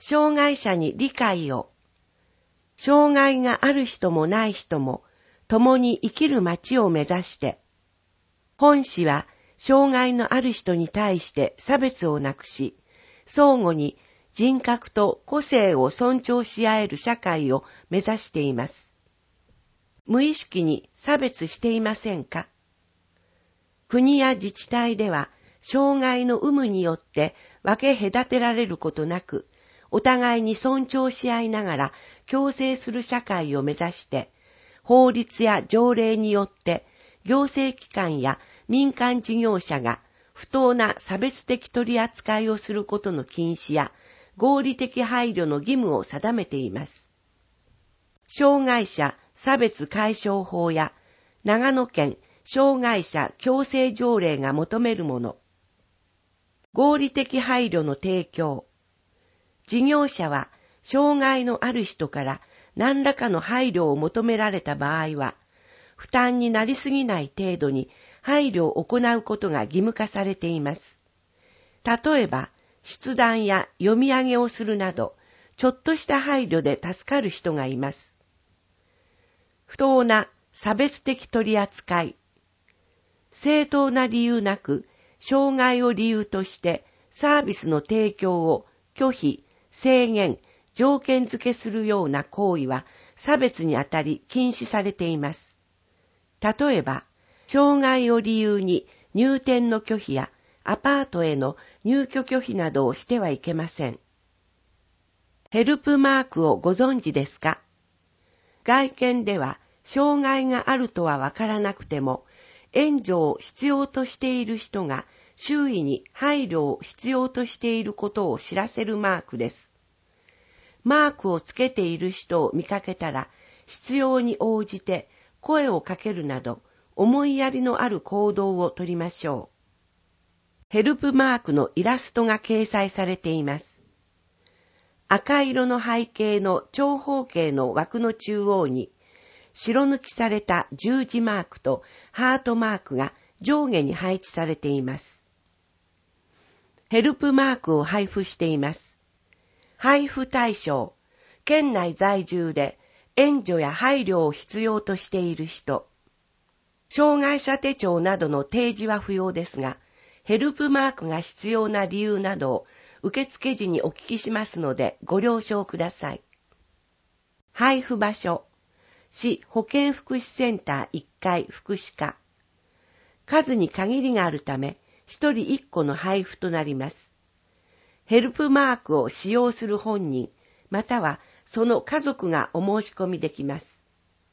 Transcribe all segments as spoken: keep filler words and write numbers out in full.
障害者に理解を。障害がある人もない人も共に生きる街を目指して、本市は障害のある人に対して差別をなくし、相互に人格と個性を尊重し合える社会を目指しています。無意識に差別していませんか？国や自治体では、障害の有無によって分け隔てられることなく、お互いに尊重し合いながら共生する社会を目指して、法律や条例によって行政機関や民間事業者が不当な差別的取り扱いをすることの禁止や合理的配慮の義務を定めています。障害者差別解消法や長野県障害者共生条例が求めるもの。合理的配慮の提供。事業者は障害のある人から何らかの配慮を求められた場合は、負担になりすぎない程度に配慮を行うことが義務化されています。例えば、筆談や読み上げをするなど、ちょっとした配慮で助かる人がいます。不当な差別的取り扱い。正当な理由なく、障害を理由としてサービスの提供を拒否、制限、条件付けするような行為は差別にあたり禁止されています。例えば、障害を理由に入店の拒否やアパートへの入居拒否などをしてはいけません。ヘルプマークをご存知ですか？外見では障害があるとはわからなくても、援助を必要としている人が周囲に配慮を必要としていることを知らせるマークです。マークをつけている人を見かけたら、必要に応じて声をかけるなど、思いやりのある行動をとりましょう。ヘルプマークのイラストが掲載されています。赤色の背景の長方形の枠の中央に、白抜きされた十字マークとハートマークが上下に配置されています。ヘルプマークを配布しています。配布対象、県内在住で援助や配慮を必要としている人。障害者手帳などの提示は不要ですが、ヘルプマークが必要な理由などを受付時にお聞きしますのでご了承ください。配布場所、市保健福祉センターいっかい福祉課。数に限りがあるため、一人一個の配布となります。ヘルプマークを使用する本人、またはその家族がお申し込みできます。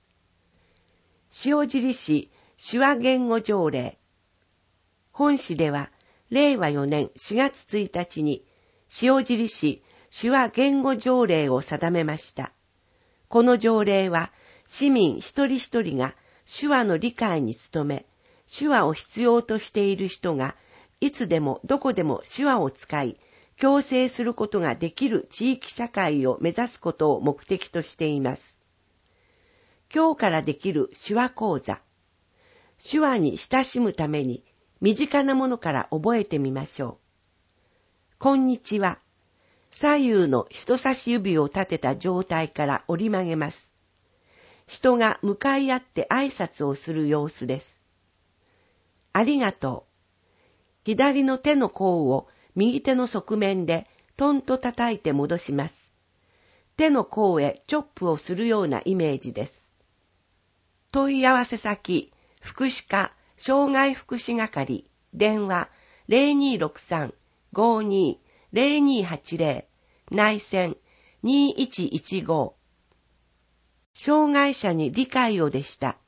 塩尻市手話言語条例。本市では、れいわよねんしがつついたちに、塩尻市手話言語条例を定めました。この条例は、市民一人一人が手話の理解に努め、手話を必要としている人が、いつでもどこでも手話を使い、共生することができる地域社会を目指すことを目的としています。今日からできる手話講座。手話に親しむために身近なものから覚えてみましょう。こんにちは。左右の人差し指を立てた状態から折り曲げます。人が向かい合って挨拶をする様子です。ありがとう。左の手の甲を右手の側面でトンと叩いて戻します。手の甲へチョップをするようなイメージです。問い合わせ先、福祉課、障害福祉係、電話 ゼロにーろくさん ごーにー ゼロにーはちゼロ、内線にーいちいちご。障害者に理解をでした。